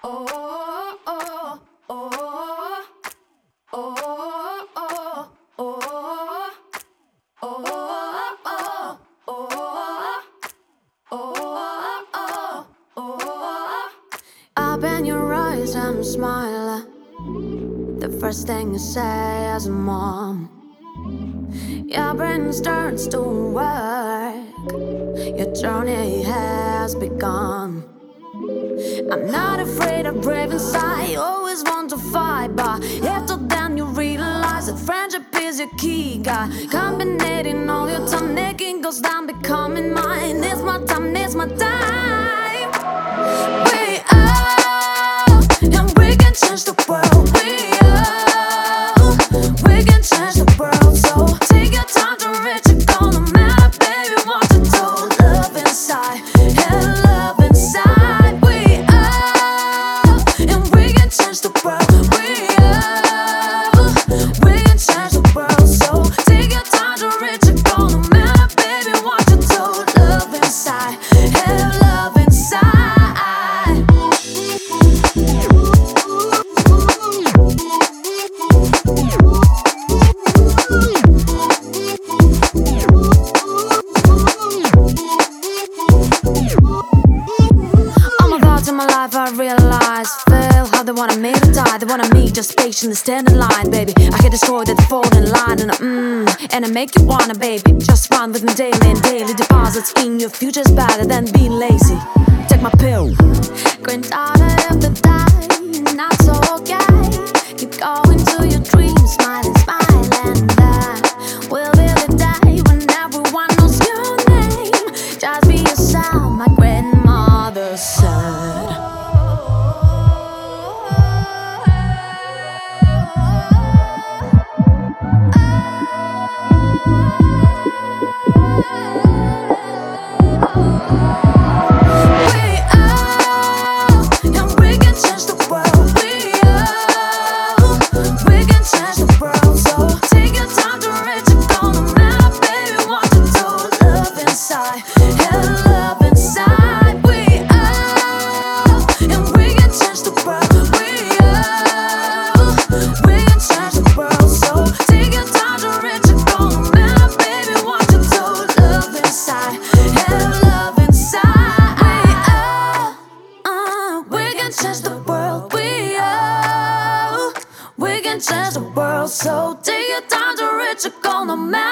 Open your eyes and smile. The first thing you say as a mom, your brain starts to work. Your journey has begun. I'm not afraid of brave inside. Always want to fight, but after then you realize that friendship is your key. Got combinating all your time, making goes down, becoming mine. It's my time, it's my time. We are, and we can change the world. We can change the world. So take your time to reach your goal. No matter, baby, what you do. Love inside, and love inside. We are, and we can change the world. We can change the world. So take your time to reach your goal. No matter, baby, what you do. Love inside, and love inside. In my life I realize, feel how they wanted me to die. They wanted me just patiently stand in line, baby. I get destroyed at the fall in line. And I make you wanna, baby. Just run with me daily, and daily deposits in your future's better than being lazy. Take my pill. Granddaughter of the day, not so okay. Keep going to your dreams, smiling, smiling. And that will be the day when everyone knows your name. Just be yourself, my grandmother said. Change the world, so take your time to reach your goal, no matter